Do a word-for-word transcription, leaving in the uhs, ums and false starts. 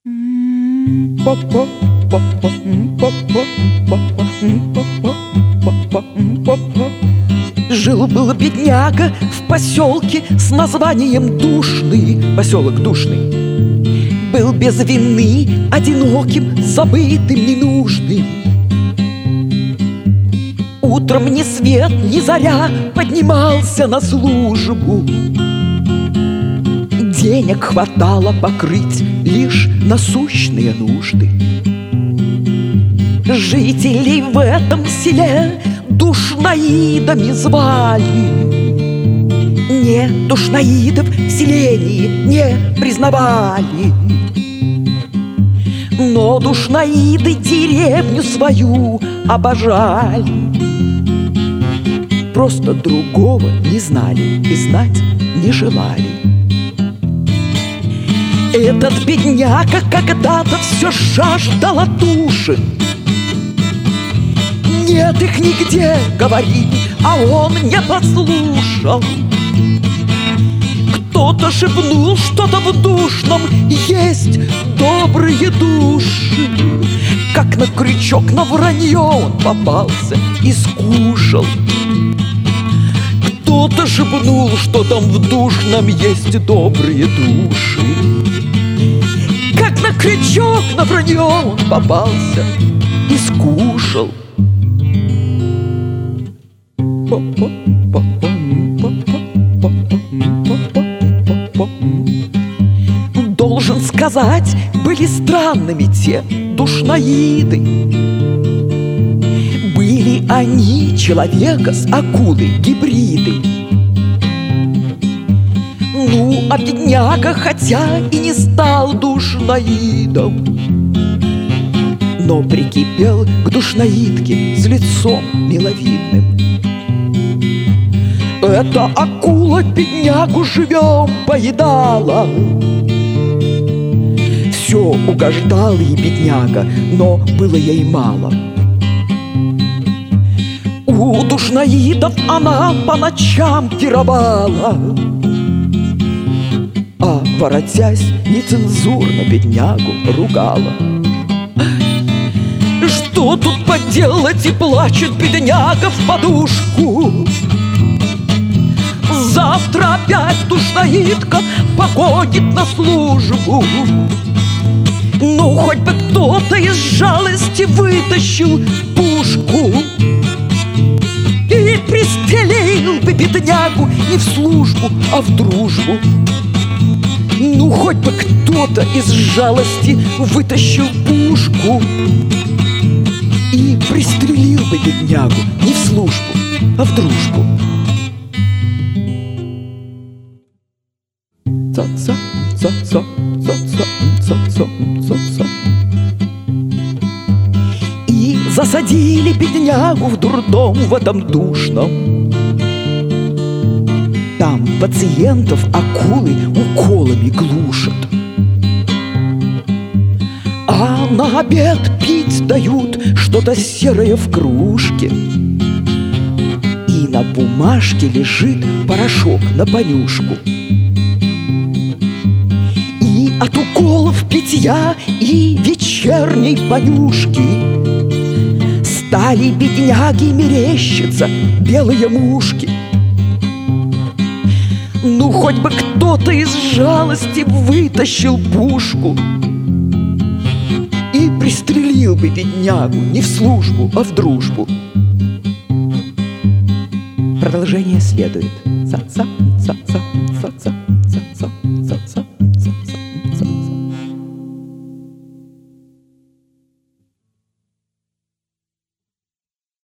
Жил-был бедняга в поселке с названием Душный. Поселок Душный. Был без вины, одиноким, забытым, ненужным. Утром ни свет, ни заря поднимался на службу. Денег хватало покрыть лишь насущные нужды. Жителей в этом селе душноидами звали. Не, душноидов в селении не признавали. Но душноиды деревню свою обожали. Просто другого не знали и знать не желали. Этот бедняка когда-то все жаждал отдушин. Нет их нигде, говорит, а он не послушал. Кто-то шепнул что-то в Душном, есть добрые души. Как на крючок, на вранье он попался и скушал. Кто-то шепнул, что там в Душном есть добрые души. Как на крючок, на вранье он попался и скушал. Должен сказать, были странными те душноиды. Были они человека с акулой гибриды. Ну, а бедняга, хотя и не стал душноидом, но прикипел к душноидке с лицом миловидным. Эта акула беднягу живем поедала. Все угождал ей бедняга, но было ей мало. У душноидов она по ночам пировала, а, воротясь, нецензурно беднягу ругала. Что тут поделать, и плачет бедняга в подушку. Завтра опять душноидка погонит на службу. Ну, хоть бы кто-то из жалости вытащил пушку и пристрелил бы беднягу не в службу, а в дружбу. Ну, хоть бы кто-то из жалости вытащил пушку и пристрелил бы беднягу не в службу, а в дружбу. Ца-ца, ца-ца, ца-ца, ца-ца, ца-ца. И засадили беднягу в дурдом в этом Душном. Там пациентов акулы уколами глушат, а на обед пить дают что-то серое в кружке. И на бумажке лежит порошок на понюшку. И от уколов питья и вечерней понюшки стали бедняги мерещиться белые мушки. Ну, хоть бы кто-то из жалости вытащил пушку и пристрелил бы беднягу не в службу, а в дружбу. Продолжение следует. Ца-ца, ца-ца, ца-ца.